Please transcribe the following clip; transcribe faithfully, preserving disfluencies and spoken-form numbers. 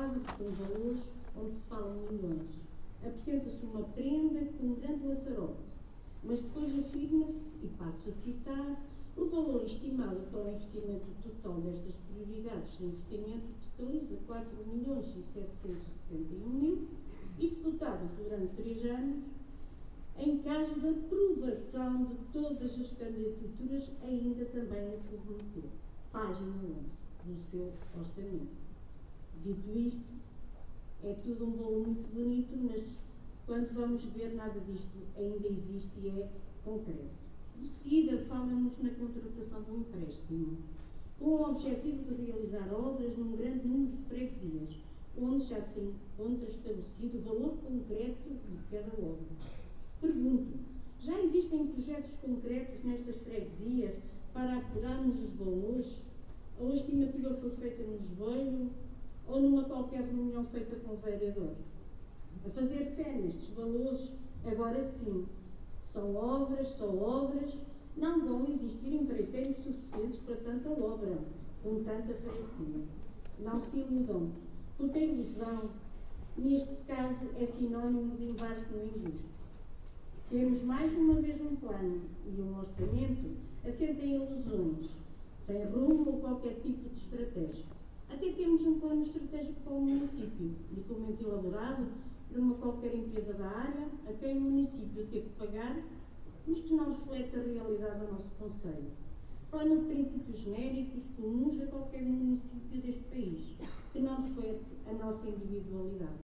quadros com valores onde se falam milhões. Apresenta-se uma prenda com um grande laçarote, mas depois afirma-se, e passo a citar, o valor estimado para o investimento total destas prioridades de investimento totaliza quatro milhões e setecentos e setenta e um mil, executados durante três anos, em caso de aprovação de todas as candidaturas ainda também a submeter. Página onze do seu orçamento. Dito isto, é tudo um bolo muito bonito, mas quando vamos ver, nada disto ainda existe e é concreto. De seguida, fala-nos na contratação de um empréstimo, com o objetivo de realizar obras num grande número de freguesias, onde já se encontra estabelecido o valor concreto de cada obra. Pergunto, já existem projetos concretos nestas freguesias para apurarmos os valores? Ou a estimativa foi feita no esboelho ou numa qualquer reunião feita com o vereador? A fazer fé nestes valores, agora sim, são obras, são obras, não vão existir empreiteiros suficientes para tanta obra, com tanta freguesia. Não se iludam, porque a ilusão, neste caso, é sinónimo de embarque no injusto. Temos mais uma vez um plano e um orçamento assente em ilusões, sem rumo ou qualquer tipo de estratégia. Até temos um plano estratégico para o município, documento elaborado por uma qualquer empresa da área, a quem o município teve que pagar, mas que não reflete a realidade do nosso concelho. Plano de princípios genéricos comuns a qualquer município deste país, que não reflete a nossa individualidade.